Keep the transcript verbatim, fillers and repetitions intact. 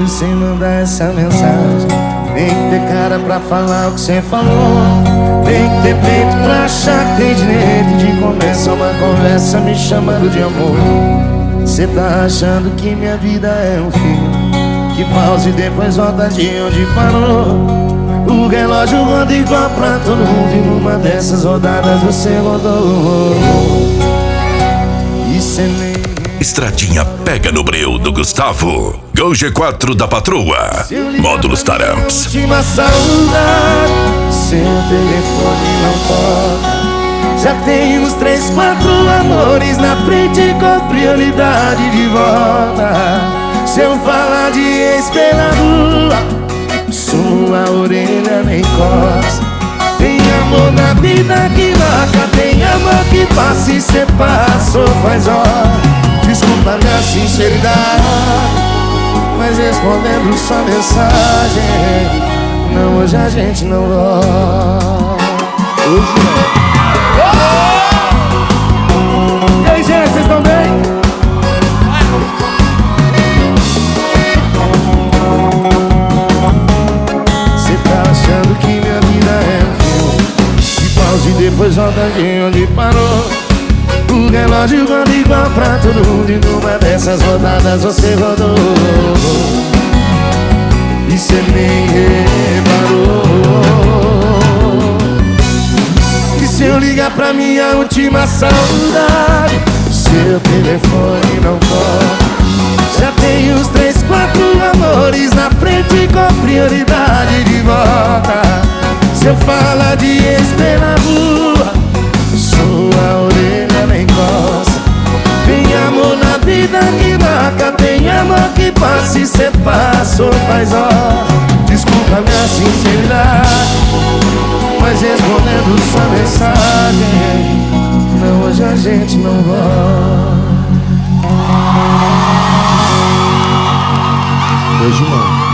medo sem mandar essa mensagem. Tem que ter cara pra falar o que cê falou. Tem que ter peito pra achar que tem direito de começar uma conversa me chamando de amor. Cê tá achando que minha vida é um filme que pausa e depois volta de onde parou. O relógio roda igual pra todo mundo e numa dessas rodadas você rodou. E cê nem... Estradinha pega no breu do Gustavo. Gol G quatro da patroa. Módulos Taramps. Última saudade, seu telefone não toca. Já tem uns três, quatro amores na frente com prioridade de volta. Se eu falar de ex pela rua, sua orelha nem coça. Tem amor na vida que marca, tem amor que passa e cê passou faz hora. Desculpa minha sinceridade, mas respondendo sua mensagem, não, hoje a gente não gosta. Hoje não. E aí, gente, vocês estão bem? Cê tá achando que minha vida é um filme que pausa e depois volta de onde parou. O relógio roda igual pra todo mundo e numa dessas rodadas você rodou. E cê nem reparou que se eu ligar pra minha última saudade, seu telefone não toca. Já tem uns três, quatro amores na frente com prioridade de volta. Se eu falar de ex pela rua, sua orelha nem coça. Tem amor na vida que marca, tem amor que passa e cê passou faz hora. Desculpa minha sinceridade, mas respondendo sua mensagem, não, hoje a gente não volta. Hoje não.